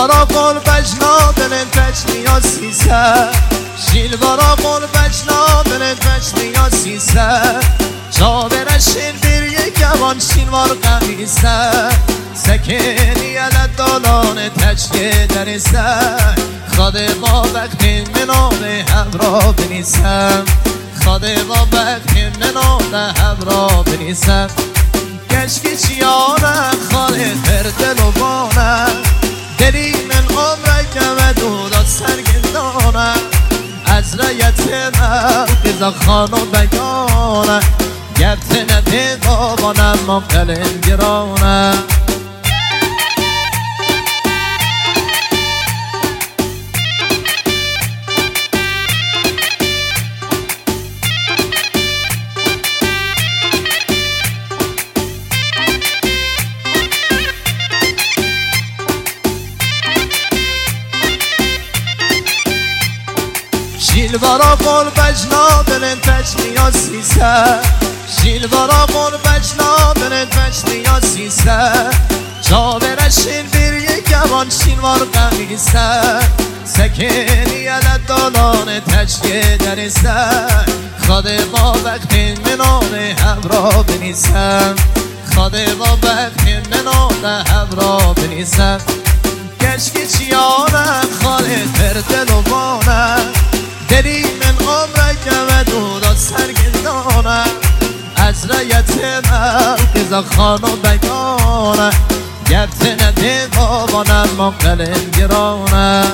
Şilvara قربش نادن تشنیا سیسه Şilvara قربش نادن تشنیا سیسه جابر شیر bir یکوان شلوار قمیسه سکنی علت دالان تشکه درسه خاده با وقتی مناله هم را بنیسم خاده با وقتی مناله هم را بنیسم کشکی چیانه خاله تردل و بانه دلی من عمره که و دودات سرگندانه از رایت قضا خانو بگانه گفته نده بابانم مقلن گرانه Şilvara قربش نادن تشنیا سیسه Şilvara قربش نادن تشنیا سیسه جابر شیر bir یکوان شلوار قمیسه سکنی علت دالان تشکه درسه خاده با وقتی مناله هم را بنیسم خاده با وقتی مناله هم را بنیسم کشکی چیانه خاله تردل و بانه دلی من عمره که و دودات سرگردانه از رایت من قضا خانو بگانه گفته نده بابانم مقلن گرانه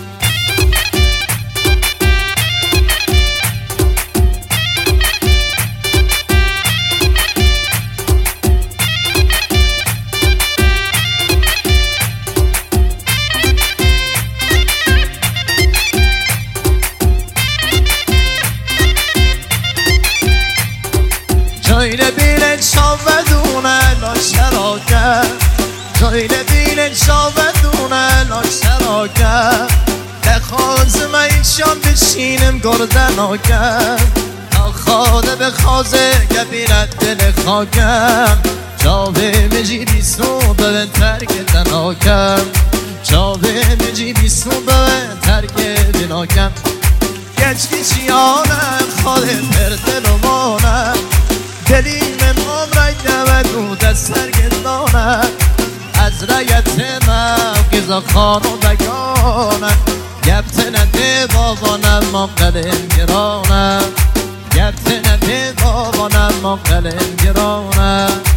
Şöyle bilen şavvedune la şerake Şöyle bilen şavvedune la şerake Dekhazıma işan bişینم گردن آکم خاده به خازه گبیرت دل خاکم جاوه مجی بیستو به ترک تناکم جاوه مجی بیستو به ترک بناکم گچکی چیانم خاله پردل و مانم دلی من عمره که و دود سرگردانه از رایت من قضا خانو بگانه گفته نده بابانم مقلن گرانه گفته نده بابانم مقلن گرانه